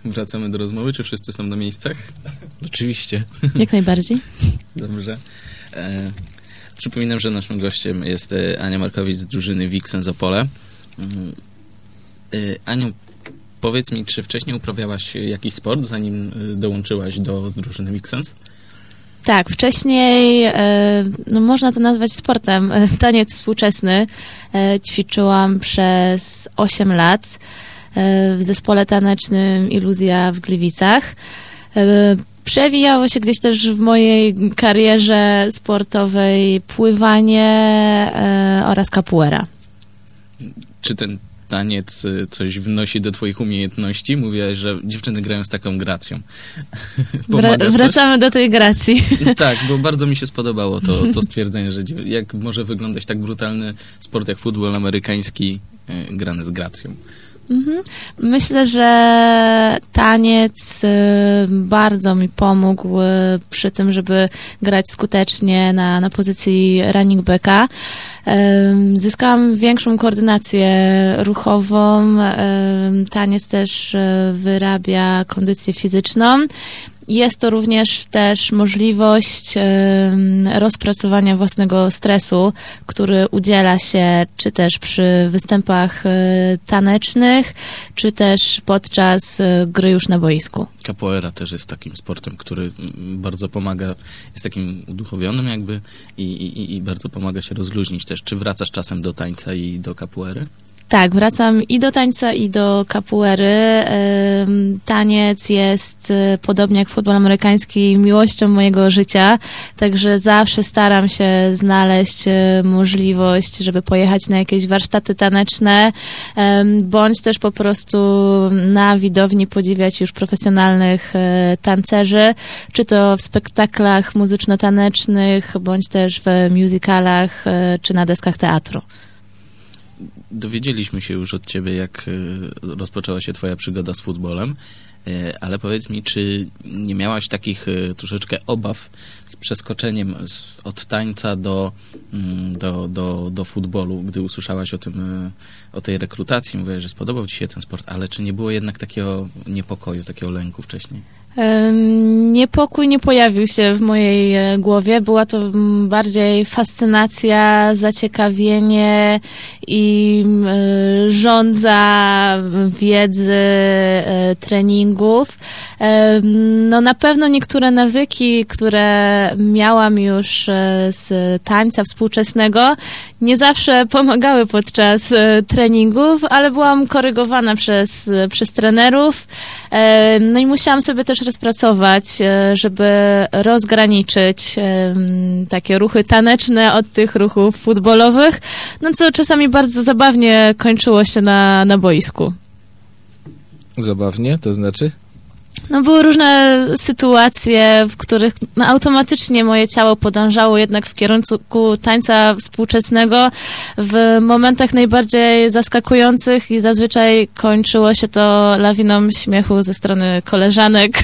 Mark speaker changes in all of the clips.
Speaker 1: Wracamy do rozmowy, czy wszyscy są na miejscach?
Speaker 2: Oczywiście.
Speaker 3: Jak najbardziej.
Speaker 1: Dobrze. Przypominam, że naszym gościem jest Ania Markowicz z drużyny Vixens Opole. Aniu, powiedz mi, czy wcześniej uprawiałaś jakiś sport, zanim dołączyłaś do drużyny Vixens?
Speaker 3: Tak, wcześniej, no można to nazwać sportem, taniec współczesny. Ćwiczyłam przez 8 lat w zespole tanecznym Iluzja w Gliwicach. Przewijało się gdzieś też w mojej karierze sportowej pływanie oraz capoeira.
Speaker 1: Czy ten taniec coś wnosi do twoich umiejętności? Mówiłaś, że dziewczyny grają z taką gracją.
Speaker 3: Wracamy do tej gracji.
Speaker 1: Tak, bo bardzo mi się spodobało to stwierdzenie, że jak może wyglądać tak brutalny sport jak futbol amerykański grany z gracją.
Speaker 3: Myślę, że taniec bardzo mi pomógł przy tym, żeby grać skutecznie na pozycji running backa. Zyskałam większą koordynację ruchową. Taniec też wyrabia kondycję fizyczną. Jest to również też możliwość rozpracowania własnego stresu, który udziela się czy też przy występach tanecznych, czy też podczas gry już na boisku.
Speaker 1: Capoeira też jest takim sportem, który bardzo pomaga, jest takim uduchowionym jakby i bardzo pomaga się rozluźnić też. Czy wracasz czasem do tańca i do capoeiry?
Speaker 3: Tak, wracam i do tańca, i do capoeiry. Taniec jest, podobnie jak futbol amerykański, miłością mojego życia, także zawsze staram się znaleźć możliwość, żeby pojechać na jakieś warsztaty taneczne, bądź też po prostu na widowni podziwiać już profesjonalnych tancerzy, czy to w spektaklach muzyczno-tanecznych, bądź też w musicalach, czy na deskach teatru.
Speaker 1: Dowiedzieliśmy się już od ciebie, jak rozpoczęła się twoja przygoda z futbolem, ale powiedz mi, czy nie miałaś takich troszeczkę obaw z przeskoczeniem od tańca do futbolu, gdy usłyszałaś o tej rekrutacji? Mówiłaś, że spodobał ci się ten sport, ale czy nie było jednak takiego niepokoju, takiego lęku wcześniej?
Speaker 3: Niepokój nie pojawił się w mojej głowie. Była to bardziej fascynacja, zaciekawienie i żądza wiedzy, treningów. No na pewno niektóre nawyki, które miałam już z tańca współczesnego, nie zawsze pomagały podczas treningów, ale byłam korygowana przez trenerów. No i musiałam sobie też rozpracować, żeby rozgraniczyć takie ruchy taneczne od tych ruchów futbolowych, no co czasami bardzo zabawnie kończyło się na boisku.
Speaker 2: Zabawnie? To znaczy?
Speaker 3: No były różne sytuacje, w których automatycznie moje ciało podążało jednak w kierunku tańca współczesnego w momentach najbardziej zaskakujących i zazwyczaj kończyło się to lawiną śmiechu ze strony koleżanek.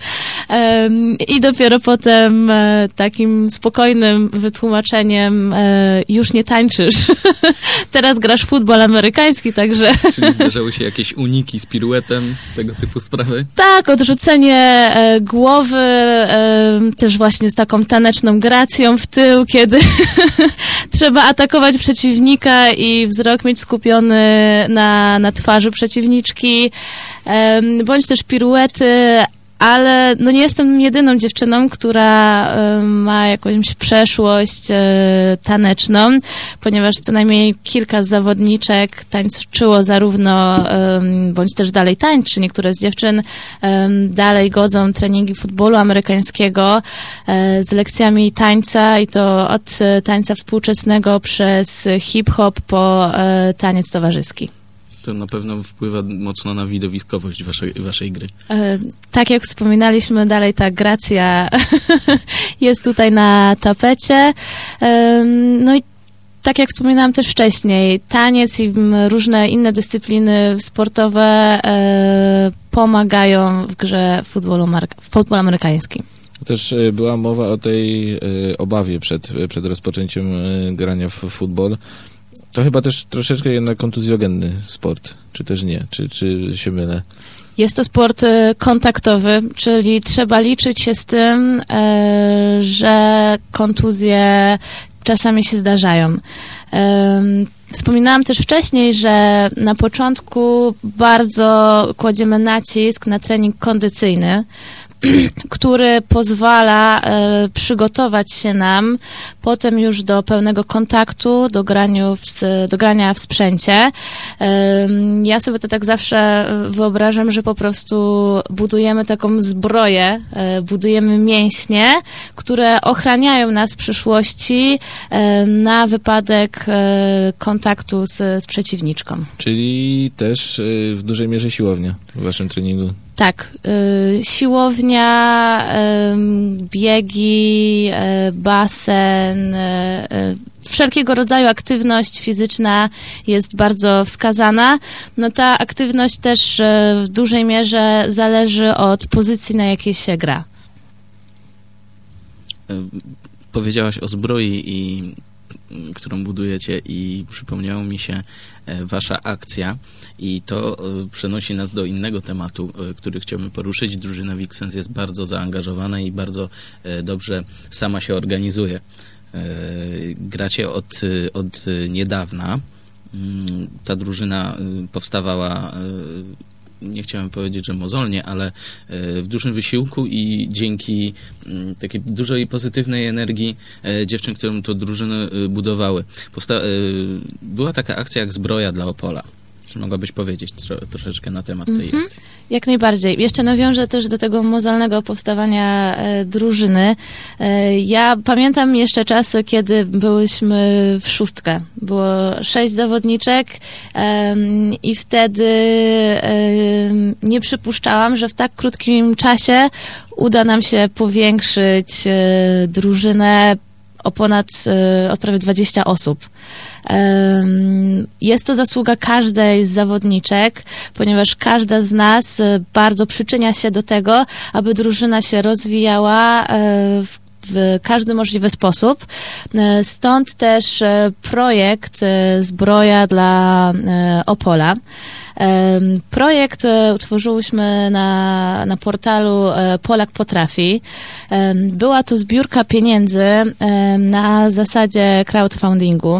Speaker 3: I dopiero potem takim spokojnym wytłumaczeniem już nie tańczysz. Teraz grasz w futbol amerykański, także...
Speaker 1: Czyli zdarzały się jakieś uniki z piruetem, tego typu sprawy?
Speaker 3: Tak, odrzucenie głowy, też właśnie z taką taneczną gracją w tył, kiedy trzeba atakować przeciwnika i wzrok mieć skupiony na twarzy przeciwniczki, bądź też piruety, ale no nie jestem jedyną dziewczyną, która ma jakąś przeszłość taneczną, ponieważ co najmniej kilka zawodniczek tańczyło zarówno, bądź też dalej tańczy. Niektóre z dziewczyn dalej godzą treningi futbolu amerykańskiego z lekcjami tańca i to od tańca współczesnego przez hip-hop po taniec towarzyski.
Speaker 1: To na pewno wpływa mocno na widowiskowość waszej gry.
Speaker 3: Tak jak wspominaliśmy, dalej ta gracja jest tutaj na tapecie. No i tak jak wspominałam też wcześniej, taniec i różne inne dyscypliny sportowe pomagają w grze futbol amerykański.
Speaker 2: Też była mowa o tej obawie przed rozpoczęciem grania w futbol. To chyba też troszeczkę jednak kontuzjogenny sport, czy też nie? Czy się mylę?
Speaker 3: Jest to sport kontaktowy, czyli trzeba liczyć się z tym, że kontuzje czasami się zdarzają. Wspominałam też wcześniej, że na początku bardzo kładziemy nacisk na trening kondycyjny, który pozwala przygotować się nam potem już do pełnego kontaktu, do grania w sprzęcie. Ja sobie to tak zawsze wyobrażam, że po prostu budujemy taką zbroję, budujemy mięśnie, które ochraniają nas w przyszłości na wypadek kontaktu z przeciwniczką.
Speaker 2: Czyli też w dużej mierze siłownia w waszym treningu.
Speaker 3: Tak, siłownia, biegi, basen, wszelkiego rodzaju aktywność fizyczna jest bardzo wskazana. No ta aktywność też w dużej mierze zależy od pozycji, na jakiej się gra.
Speaker 1: Powiedziałaś o zbroi, którą budujecie, i przypomniało mi się wasza akcja, i to przenosi nas do innego tematu, który chciałbym poruszyć. Drużyna Vixens jest bardzo zaangażowana i bardzo dobrze sama się organizuje. Gracie od niedawna. Ta drużyna powstawała, nie chciałem powiedzieć, że mozolnie, ale w dużym wysiłku i dzięki takiej dużej pozytywnej energii dziewczyn, którą to drużyny budowały. Była taka akcja jak Zbroja dla Opola. Czy mogłabyś powiedzieć troszeczkę na temat tej akcji?
Speaker 3: Jak najbardziej. Jeszcze nawiążę też do tego mozolnego powstawania drużyny. Ja pamiętam jeszcze czasy, kiedy byłyśmy w szóstkę. Było 6 zawodniczek i wtedy nie przypuszczałam, że w tak krótkim czasie uda nam się powiększyć drużynę o prawie 20 osób. Jest to zasługa każdej z zawodniczek, ponieważ każda z nas bardzo przyczynia się do tego, aby drużyna się rozwijała w każdy możliwy sposób. Stąd też projekt Zbroja dla Opola. Projekt utworzyłyśmy na portalu Polak Potrafi. Była to zbiórka pieniędzy na zasadzie crowdfundingu.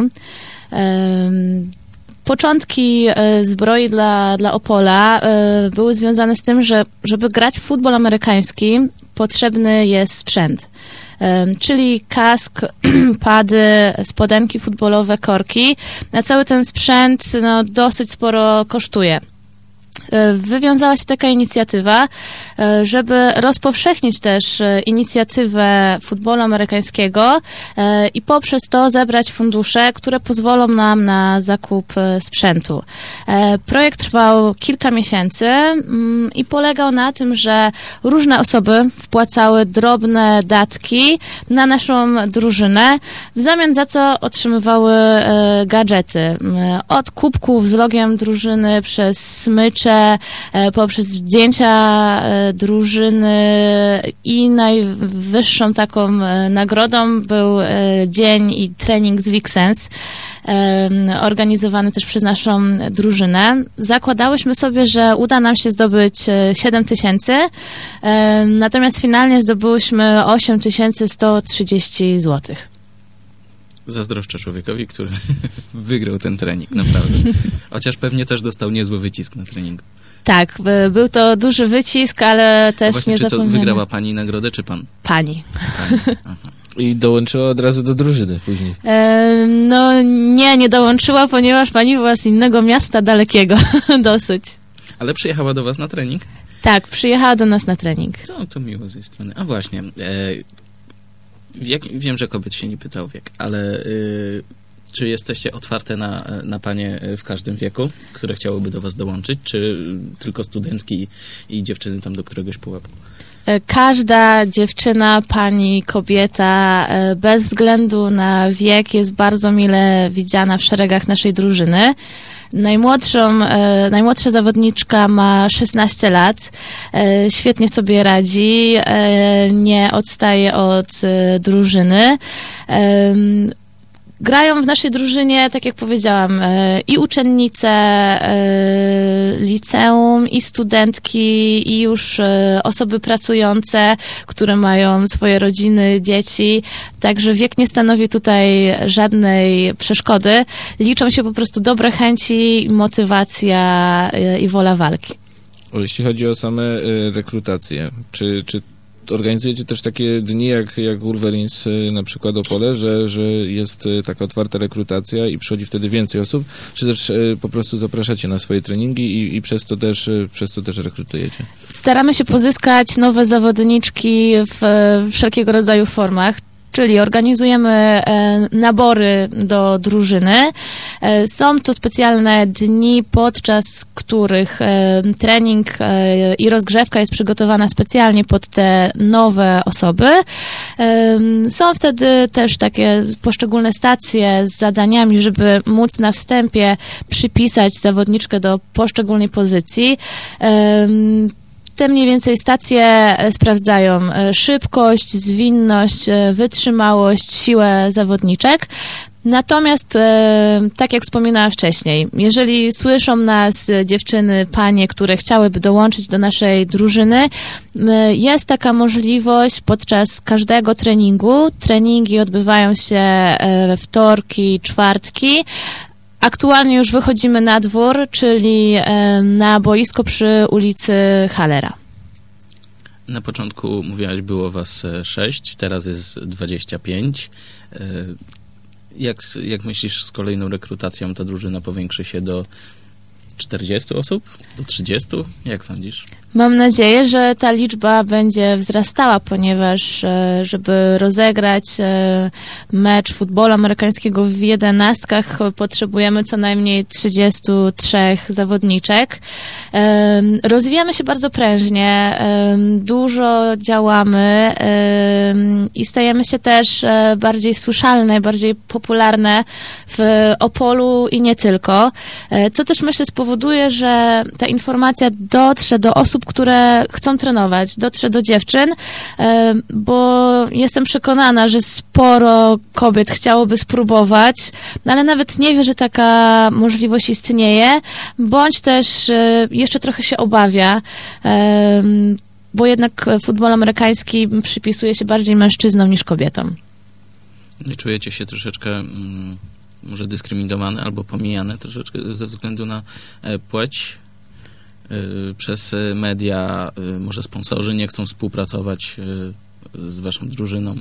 Speaker 3: Początki Zbroi dla Opola były związane z tym, że żeby grać w futbol amerykański, potrzebny jest sprzęt. Czyli kask, pady, spodenki futbolowe, korki. A cały ten sprzęt dosyć sporo kosztuje. Wywiązała się taka inicjatywa, żeby rozpowszechnić też inicjatywę futbolu amerykańskiego i poprzez to zebrać fundusze, które pozwolą nam na zakup sprzętu. Projekt trwał kilka miesięcy i polegał na tym, że różne osoby wpłacały drobne datki na naszą drużynę, w zamian za co otrzymywały gadżety. Od kubków z logiem drużyny, przez smycze, poprzez zdjęcia drużyny i najwyższą taką nagrodą był dzień i trening z Vixens, organizowany też przez naszą drużynę. Zakładałyśmy sobie, że uda nam się zdobyć 7 000, natomiast finalnie zdobyłyśmy 8130 zł.
Speaker 1: Zazdroszczę człowiekowi, który wygrał ten trening, naprawdę. Chociaż pewnie też dostał niezły wycisk na treningu.
Speaker 3: Tak, był to duży wycisk, ale też
Speaker 1: właśnie,
Speaker 3: nie
Speaker 1: czy
Speaker 3: zapomniano.
Speaker 1: to wygrała pani nagrodę, czy pan?
Speaker 3: Pani.
Speaker 1: Aha.
Speaker 2: I dołączyła od razu do drużyny później.
Speaker 3: No nie dołączyła, ponieważ pani była z innego miasta, dalekiego dosyć.
Speaker 1: Ale przyjechała do was na trening?
Speaker 3: Tak, przyjechała do nas na trening.
Speaker 1: Co, to miło z jej strony. A właśnie, wiem, że kobiet się nie pyta o wiek, ale czy jesteście otwarte na panie w każdym wieku, które chciałyby do was dołączyć, czy tylko studentki i dziewczyny tam do któregoś pułapu?
Speaker 3: Każda dziewczyna, pani, kobieta, bez względu na wiek jest bardzo mile widziana w szeregach naszej drużyny. Najmłodsza zawodniczka ma 16 lat, świetnie sobie radzi, nie odstaje od drużyny. Grają w naszej drużynie, tak jak powiedziałam, i uczennice liceum, i studentki, i już osoby pracujące, które mają swoje rodziny, dzieci. Także wiek nie stanowi tutaj żadnej przeszkody. Liczą się po prostu dobre chęci, motywacja i wola walki.
Speaker 2: Jeśli chodzi o same rekrutacje, czy organizujecie też takie dni jak Wolverines na przykład Opole, że jest taka otwarta rekrutacja i przychodzi wtedy więcej osób, czy też po prostu zapraszacie na swoje treningi i przez to też rekrutujecie?
Speaker 3: Staramy się pozyskać nowe zawodniczki w wszelkiego rodzaju formach. Czyli organizujemy nabory do drużyny. Są to specjalne dni, podczas których trening i rozgrzewka jest przygotowana specjalnie pod te nowe osoby. Są wtedy też takie poszczególne stacje z zadaniami, żeby móc na wstępie przypisać zawodniczkę do poszczególnej pozycji. Te mniej więcej stacje sprawdzają szybkość, zwinność, wytrzymałość, siłę zawodniczek. Natomiast, tak jak wspominałam wcześniej, jeżeli słyszą nas dziewczyny, panie, które chciałyby dołączyć do naszej drużyny, jest taka możliwość podczas każdego treningu. Treningi odbywają się wtorki, czwartki. Aktualnie już wychodzimy na dwór, czyli na boisko przy ulicy Hallera.
Speaker 1: Na początku mówiłaś, było was 6, teraz jest 25. Jak myślisz, z kolejną rekrutacją ta drużyna powiększy się do 40 osób? Do 30? Jak sądzisz?
Speaker 3: Mam nadzieję, że ta liczba będzie wzrastała, ponieważ żeby rozegrać mecz futbolu amerykańskiego w 11 potrzebujemy co najmniej 33 zawodniczek. Rozwijamy się bardzo prężnie, dużo działamy i stajemy się też bardziej słyszalne, bardziej popularne w Opolu i nie tylko, co też myślę spowoduje, że ta informacja dotrze do osób, które chcą trenować, dotrze do dziewczyn, bo jestem przekonana, że sporo kobiet chciałoby spróbować, ale nawet nie wie, że taka możliwość istnieje, bądź też jeszcze trochę się obawia, bo jednak futbol amerykański przypisuje się bardziej mężczyznom niż kobietom.
Speaker 1: Nie czujecie się troszeczkę może dyskryminowane albo pomijane troszeczkę ze względu na płeć? Przez media, może sponsorzy nie chcą współpracować z waszą drużyną?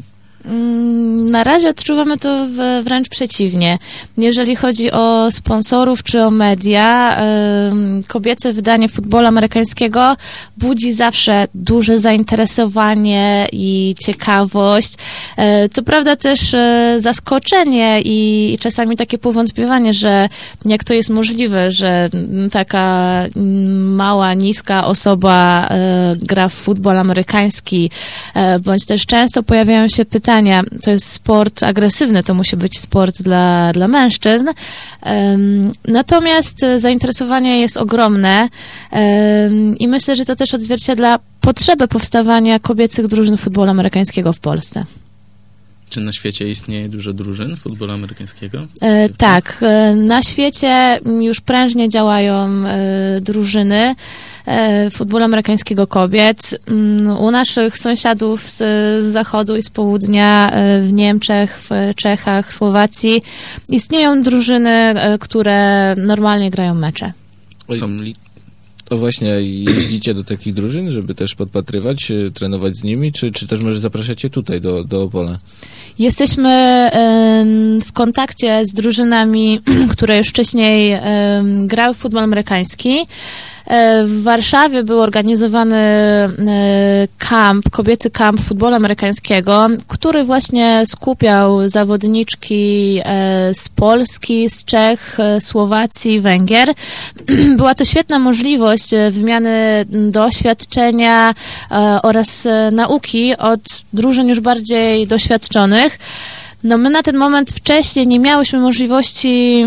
Speaker 3: Na razie odczuwamy to wręcz przeciwnie. Jeżeli chodzi o sponsorów czy o media, kobiece wydanie futbolu amerykańskiego budzi zawsze duże zainteresowanie i ciekawość. Co prawda też zaskoczenie i czasami takie powątpiewanie, że jak to jest możliwe, że taka mała, niska osoba gra w futbol amerykański, bądź też często pojawiają się pytania, to jest sport agresywny, to musi być sport dla mężczyzn. Natomiast zainteresowanie jest ogromne i myślę, że to też odzwierciedla potrzebę powstawania kobiecych drużyn futbolu amerykańskiego w Polsce.
Speaker 1: Czy na świecie istnieje dużo drużyn futbolu amerykańskiego?
Speaker 3: Tak, na świecie już prężnie działają drużyny futbolu amerykańskiego kobiet. U naszych sąsiadów z zachodu i z południa, w Niemczech, w Czechach, Słowacji istnieją drużyny, które normalnie grają mecze.
Speaker 2: To właśnie, jeździcie do takich drużyn, żeby też podpatrywać, trenować z nimi, czy też może zapraszacie tutaj do Opola?
Speaker 3: Jesteśmy w kontakcie z drużynami, które już wcześniej grały w futbol amerykański. W Warszawie był organizowany kobiecy kamp futbolu amerykańskiego, który właśnie skupiał zawodniczki z Polski, z Czech, Słowacji, Węgier. Była to świetna możliwość wymiany doświadczenia oraz nauki od drużyn już bardziej doświadczonych. No my na ten moment wcześniej nie miałyśmy możliwości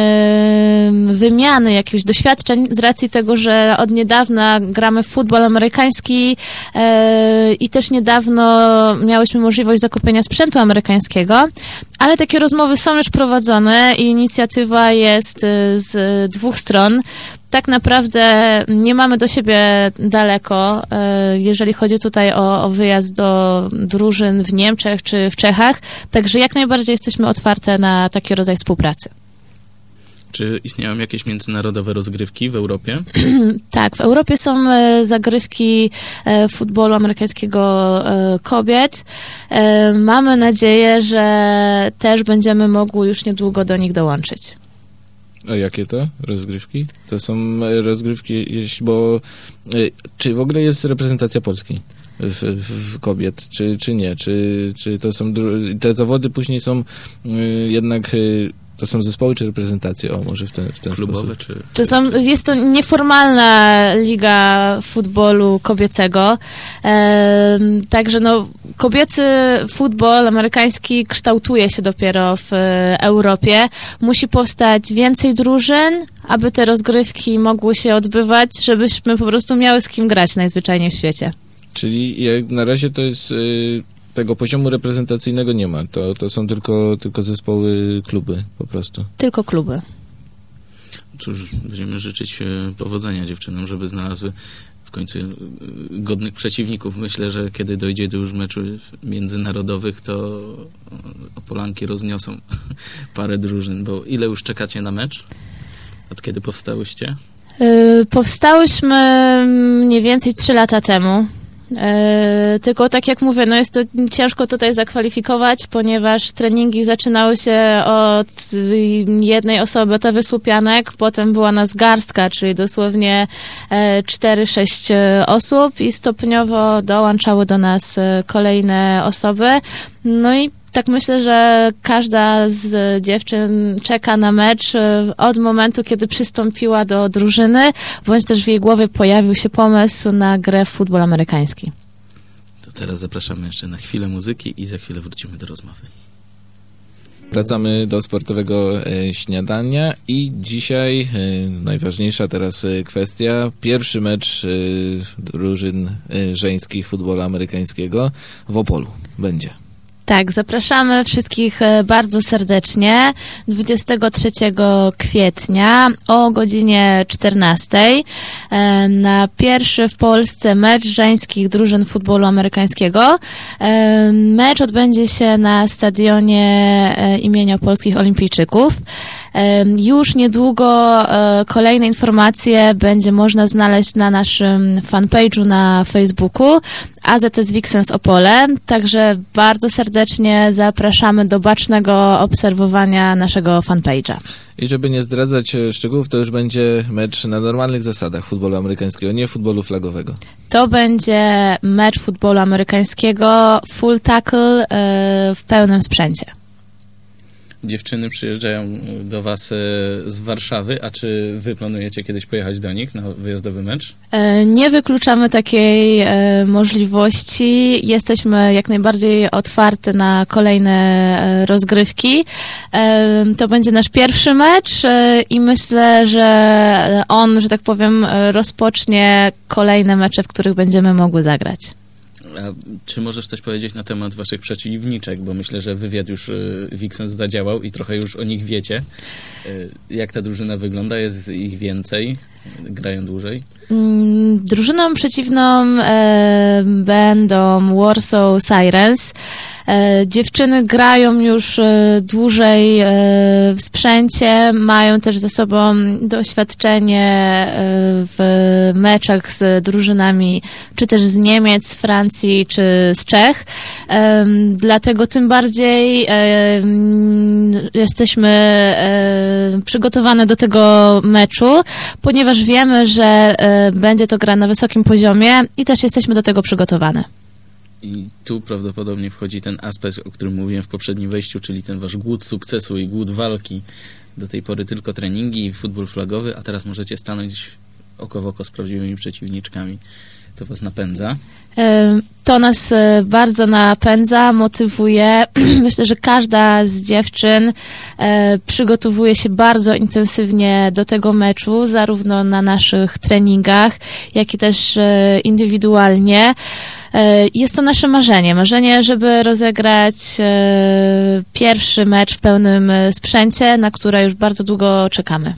Speaker 3: wymiany jakichś doświadczeń z racji tego, że od niedawna gramy w futbol amerykański i też niedawno miałyśmy możliwość zakupienia sprzętu amerykańskiego, ale takie rozmowy są już prowadzone i inicjatywa jest z dwóch stron. Tak naprawdę nie mamy do siebie daleko, jeżeli chodzi tutaj o wyjazd do drużyn w Niemczech czy w Czechach, także jak najbardziej jesteśmy otwarte na taki rodzaj współpracy.
Speaker 1: Czy istnieją jakieś międzynarodowe rozgrywki w Europie?
Speaker 3: Tak, w Europie są zagrywki futbolu amerykańskiego kobiet. Mamy nadzieję, że też będziemy mogły już niedługo do nich dołączyć.
Speaker 2: A jakie to rozgrywki? To są rozgrywki, bo czy w ogóle jest reprezentacja Polski w kobiet, czy nie? Czy to są te zawody później są jednak to są zespoły czy reprezentacje? O, może w ten
Speaker 1: klubowe
Speaker 2: sposób.
Speaker 3: Jest to nieformalna liga futbolu kobiecego. Także kobiecy futbol amerykański kształtuje się dopiero w Europie. Musi powstać więcej drużyn, aby te rozgrywki mogły się odbywać, żebyśmy po prostu miały z kim grać najzwyczajniej w świecie.
Speaker 2: Czyli jak na razie to jest tego poziomu reprezentacyjnego nie ma. To są tylko zespoły, kluby po prostu.
Speaker 3: Tylko kluby.
Speaker 1: Cóż, będziemy życzyć powodzenia dziewczynom, żeby znalazły w końcu godnych przeciwników. Myślę, że kiedy dojdzie do już meczów międzynarodowych, to Opolanki rozniosą parę drużyn, bo ile już czekacie na mecz? Od kiedy powstałyście?
Speaker 3: Powstałyśmy mniej więcej 3 lata temu. Tylko tak jak mówię, jest to ciężko tutaj zakwalifikować, ponieważ treningi zaczynały się od jednej osoby, to wysłupianek, potem była nas garstka, czyli dosłownie 4-6 osób i stopniowo dołączały do nas kolejne osoby. No i tak myślę, że każda z dziewczyn czeka na mecz od momentu, kiedy przystąpiła do drużyny, bądź też w jej głowie pojawił się pomysł na grę w futbol amerykański.
Speaker 1: To teraz zapraszamy jeszcze na chwilę muzyki i za chwilę wrócimy do rozmowy.
Speaker 2: Wracamy do sportowego śniadania i dzisiaj najważniejsza teraz kwestia. Pierwszy mecz drużyn żeńskich futbolu amerykańskiego w Opolu będzie.
Speaker 3: Tak, zapraszamy wszystkich bardzo serdecznie 23 kwietnia o godzinie 14 na pierwszy w Polsce mecz żeńskich drużyn futbolu amerykańskiego. Mecz odbędzie się na stadionie imienia Polskich Olimpijczyków. Już niedługo kolejne informacje będzie można znaleźć na naszym fanpage'u na Facebooku AZS Vixens Opole, także bardzo serdecznie zapraszamy do bacznego obserwowania naszego fanpage'a.
Speaker 2: I żeby nie zdradzać szczegółów, to już będzie mecz na normalnych zasadach futbolu amerykańskiego, nie futbolu flagowego.
Speaker 3: To będzie mecz futbolu amerykańskiego full tackle w pełnym sprzęcie.
Speaker 1: Dziewczyny przyjeżdżają do was z Warszawy, a czy wy planujecie kiedyś pojechać do nich na wyjazdowy mecz?
Speaker 3: Nie wykluczamy takiej możliwości. Jesteśmy jak najbardziej otwarte na kolejne rozgrywki. To będzie nasz pierwszy mecz i myślę, że on, że tak powiem, rozpocznie kolejne mecze, w których będziemy mogły zagrać.
Speaker 1: A czy możesz coś powiedzieć na temat waszych przeciwniczek? Bo myślę, że wywiad już Vixens zadziałał i trochę już o nich wiecie. Jak ta drużyna wygląda? Jest ich więcej? Grają dłużej?
Speaker 3: Drużyną przeciwną będą Warsaw Sirens. Dziewczyny grają już dłużej w sprzęcie, mają też ze sobą doświadczenie w meczach z drużynami, czy też z Niemiec, Francji, czy z Czech. Dlatego tym bardziej jesteśmy przygotowane do tego meczu, ponieważ wiemy, że będzie to gra na wysokim poziomie i też jesteśmy do tego przygotowane.
Speaker 1: I tu prawdopodobnie wchodzi ten aspekt, o którym mówiłem w poprzednim wejściu, czyli ten wasz głód sukcesu i głód walki. Do tej pory tylko treningi i futbol flagowy, a teraz możecie stanąć oko w oko z prawdziwymi przeciwniczkami. To was napędza.
Speaker 3: To nas bardzo napędza, motywuje. Myślę, że każda z dziewczyn przygotowuje się bardzo intensywnie do tego meczu, zarówno na naszych treningach, jak i też indywidualnie. Jest to nasze marzenie, żeby rozegrać pierwszy mecz w pełnym sprzęcie, na które już bardzo długo czekamy.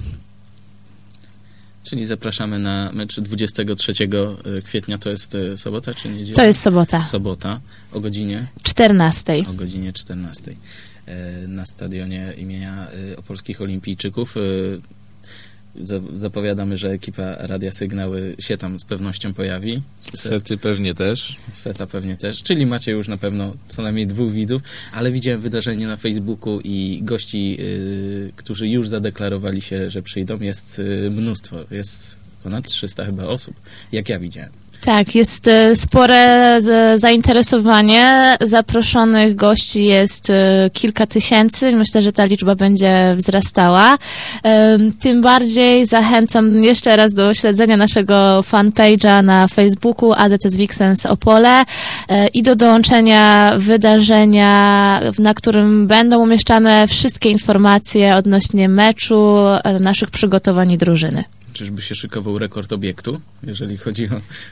Speaker 1: Czyli zapraszamy na mecz 23 kwietnia, to jest sobota czy niedziela?
Speaker 3: To jest sobota.
Speaker 1: Sobota, o godzinie?
Speaker 3: 14.
Speaker 1: O godzinie 14. Na stadionie imienia Opolskich Olimpijczyków. Zapowiadamy, że ekipa Radia Sygnały się tam z pewnością pojawi.
Speaker 2: Sety pewnie też.
Speaker 1: Seta pewnie też, czyli macie już na pewno co najmniej 2 widzów, ale widziałem wydarzenie na Facebooku i gości, którzy już zadeklarowali się, że przyjdą, jest mnóstwo, jest ponad 300 chyba osób, jak ja widziałem.
Speaker 3: Tak, jest spore zainteresowanie. Zaproszonych gości jest kilka tysięcy. Myślę, że ta liczba będzie wzrastała. Tym bardziej zachęcam jeszcze raz do śledzenia naszego fanpage'a na Facebooku AZS Vixens Opole i do dołączenia wydarzenia, na którym będą umieszczane wszystkie informacje odnośnie meczu, naszych przygotowań i drużyny.
Speaker 1: Czyżby się szykował rekord obiektu, jeżeli chodzi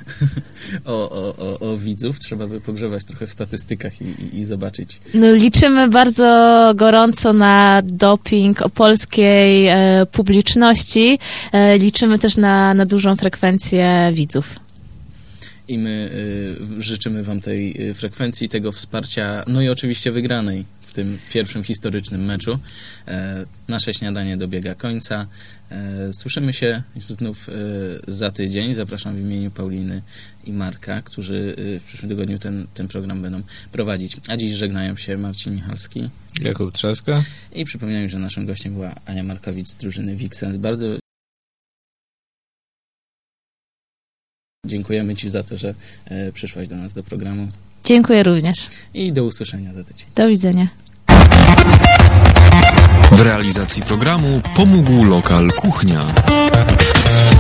Speaker 1: o widzów? Trzeba by pogrzebać trochę w statystykach i zobaczyć.
Speaker 3: No, liczymy bardzo gorąco na doping opolskiej publiczności. Liczymy też na dużą frekwencję widzów.
Speaker 1: I my życzymy wam tej frekwencji, tego wsparcia, no i oczywiście wygranej w tym pierwszym historycznym meczu. Nasze śniadanie dobiega końca. Słyszymy się znów za tydzień. Zapraszam w imieniu Pauliny i Marka, którzy w przyszłym tygodniu ten program będą prowadzić. A dziś żegnają się Marcin Michalski,
Speaker 2: Jakub Trzaska.
Speaker 1: I przypominam, że naszym gościem była Ania Markowicz z drużyny Vixens. Bardzo dziękujemy ci za to, że przyszłaś do nas do programu.
Speaker 3: Dziękuję również.
Speaker 1: I do usłyszenia za tydzień.
Speaker 3: Do widzenia.
Speaker 4: W realizacji programu pomógł lokal Kuchnia.